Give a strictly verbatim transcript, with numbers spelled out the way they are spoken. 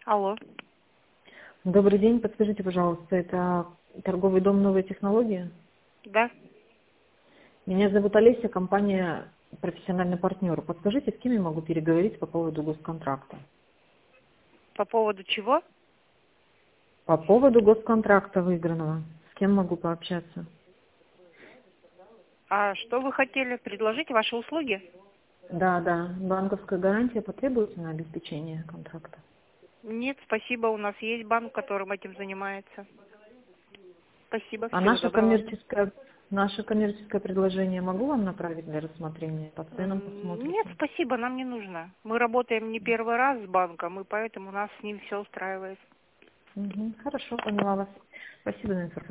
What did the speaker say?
Алло. Добрый день, подскажите, пожалуйста, это торговый дом «Новые технологии»? Да. Меня зовут Олеся, компания «Профессиональный партнер». Подскажите, с кем я могу переговорить по поводу госконтракта? По поводу чего? По поводу госконтракта выигранного. С кем могу пообщаться? А что вы хотели предложить, ваши услуги? Да, да. Банковская гарантия потребуется на обеспечение контракта? Нет, спасибо, у нас есть банк, которым этим занимается. Спасибо, А всего наше доброго. коммерческое, наше коммерческое предложение могу вам направить для рассмотрения? По ценам М, Нет, посмотрите. спасибо, нам не нужно. Мы работаем не первый раз с банком, и поэтому нас с ним все устраивает. Угу, хорошо, поняла вас. Спасибо за информацию.